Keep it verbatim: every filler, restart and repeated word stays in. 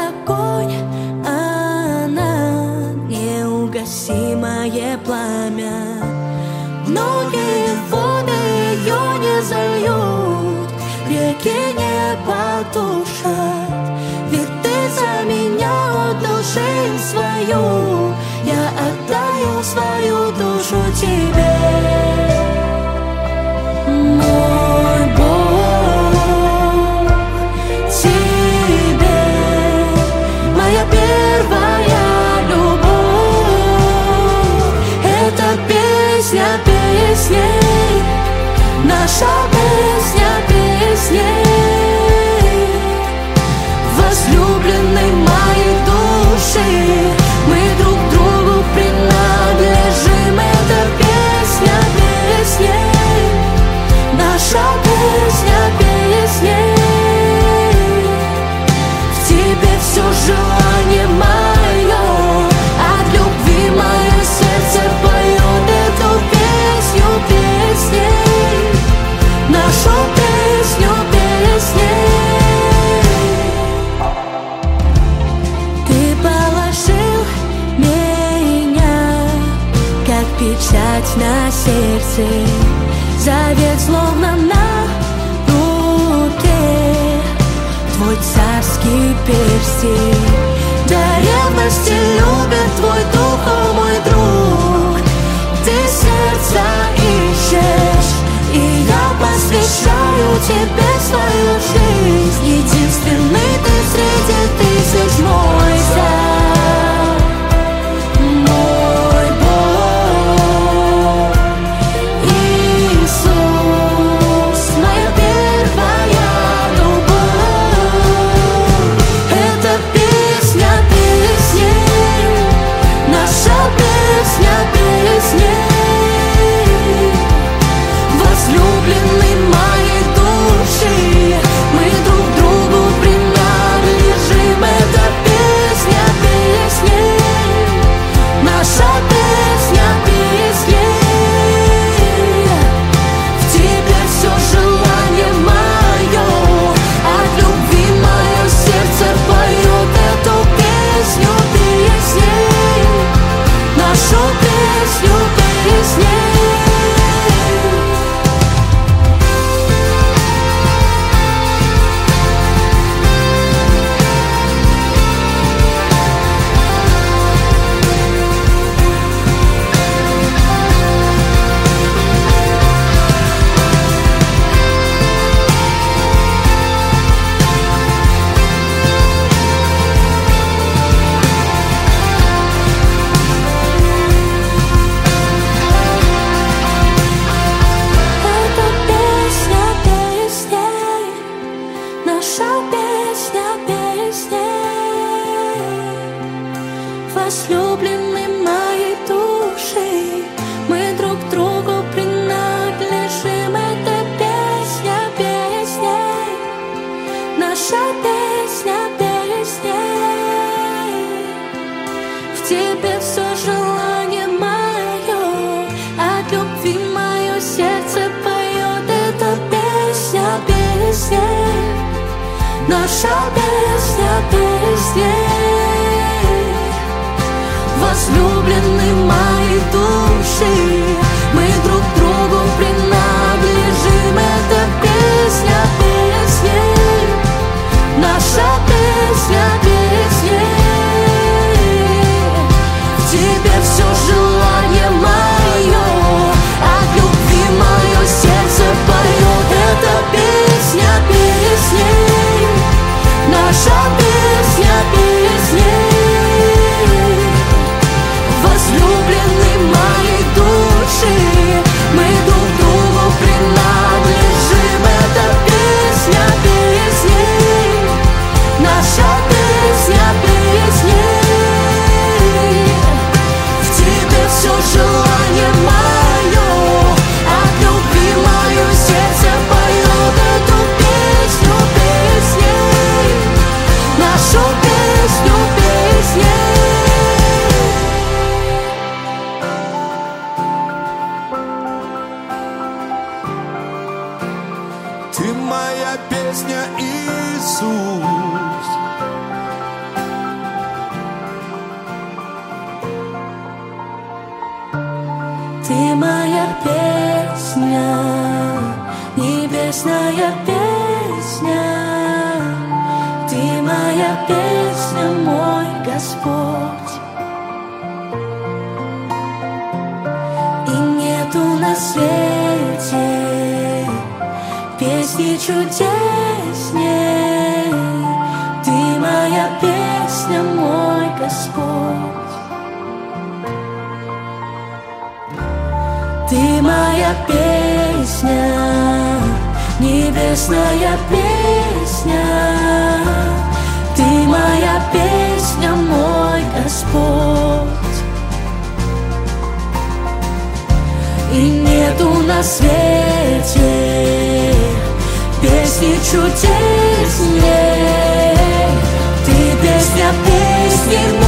огонь, она неугасимое пламя. Многие воды ее не зальют, реки не потушат. Ведь ты за меня отдал жизнь свою, я отдаю свою душу тебе. Мой Бог, тебе моя первая любовь. Это песня песней, наша песня песней. Возлюбленной моей души, мы друг другу принадлежим. Это песня песней, наша песня песней. В тебе все желание мое, от любви мое сердце поет эту песню песней, нашу песню песней. Ты положил меня, как печать на сердце, завет словно на руке, твой царский перстень. До ревности любит твой дух, о мой друг. Ты сердца ищешь, и я посвящаю тебе свою жизнь. Единственный ты среди тысяч, мой царь, мой Бог. Иисус, моя первая любовь. Это песня песней, наша песня песней. Возлюбленный моей души, мы друг другу принадлежим. Это песня песней, наша песня песней. В тебе все желание мое, от любви мое сердце поет эту песню песней, нашу песню песней. Возлюбленный моей души, мы друг другу принадлежим. Это песня песней, наша песня песней. В тебе все желание мое, от любви мое сердце поет. Это песня песней, наша песня песней. Возлюбленный моей души, мы друг другу принадлежим. Это песня песней, наша песня песней. В тебе все желание мое, от любви мое сердце поет. Это песня песней, наша песня песней. Возлюбленный моей души, Ты моя песня, небесная песня. Ты моя песня, мой Господь. И нету на свете песни чудесней. Ты моя песня, мой Господь. Ты моя песня, небесная песня. Ты моя песня, мой Господь. И нету на свете песни чудесней. Ты песня песни.